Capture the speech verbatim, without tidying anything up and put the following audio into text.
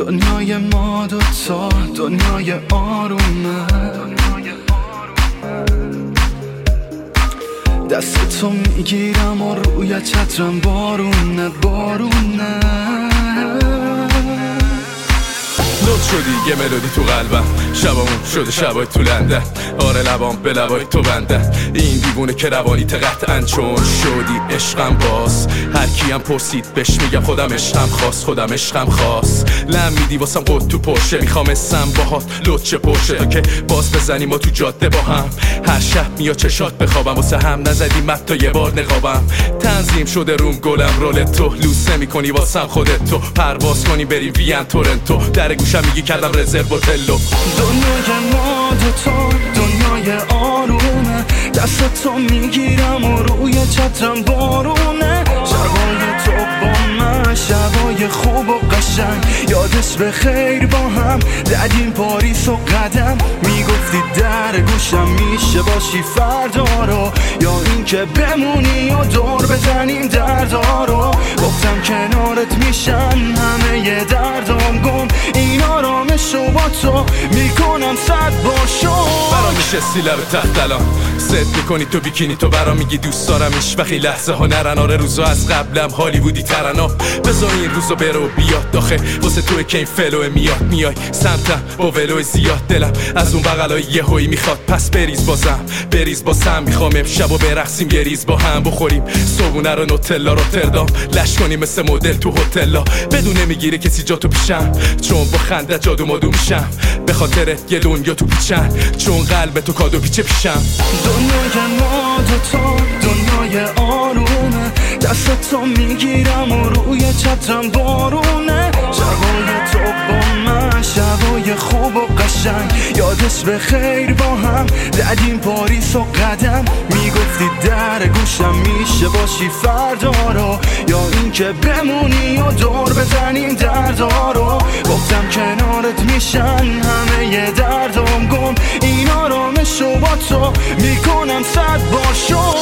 دنیای ما دوتا دنیای آرومه، دست تو میگیرم و روی چترم بارونه بارونه. لط شدی یه ملودی تو قلبم، شبامون شده شبای تو لندن. آره لبام به لبای تو بندن، این دیوونه که روانیت قطعاً چون شدی عشقم باز. هر کیم پرسید بهش میگم خودم عشقم خواست، خودم عشقم خواست. لم میدی واسم قد تو پرشه، میخوام اسم باهات لطچه پرشه تا که باز بزنیم ما تو جاده با هم. هر شب میا چشات بخوابم، واسه هم نزدیم حتی یه بار نقابم. تنظیم شده روم گلم رول تو، لوسه میکنی واسم خودت تو. پرواز کنی بریم وین تورنتو، در گوشم میگی کردم رزرو هتلو. دنیای ما دوتا دنیای آرومه، دست تو میگیرم و روی چترم بارونه. شبای تو با من شبای خوب و قشنگ، یادش به خیر با هم زدیم پاریس و قدم. میگفتی در گوشم میشه باشی فردا رو، یا این که بمونی و دور بزنیم دردا رو. گفتم کنارت میشن همه دردام گم، این آرامشو با تو میکنم صد باشو. برام میشستی لب تحت الان ست میکنی تو بیکینی، تو برام میگی دوست دارم ایش وقتی لحظه ها نرن. آره روزا از قبلم هالیوودی ترنا، بذار این روزو برو بیاد داخل واسه توی که این فلوه میاد. میای سمتم با ولوی زیاد، دلم از اون بغلای یه هوی میخواد. پس بریز بازم بریز بازم، میخوام امشب و برقصیم یه ریز با هم بخوریم صبونه رو نوتلا رو تردام لش کنیم مثل مدل تو هتلا. بدونه میگیره کسی جا تو پیشم، چون با خنده جادو مادو میشم. به خاطر یه دنیا تو پیچن، چون قلب تو کادو پیچه پیشم. دنیای ما دوتا دنیای آرومه، دست تو میگیرم و روی چترم بارونه. شبای تو با من شبای خوب و قشنگ، یادش به خیر با هم زدیم پاریس و قدم. میگفتی در گوشم میشه باشی فردا رو، یا این که بمونی و دور بزنیم دردا رو. گفتم کنارت میشن همه دردام گم، این آرامشو با تو میکنم صد باشو.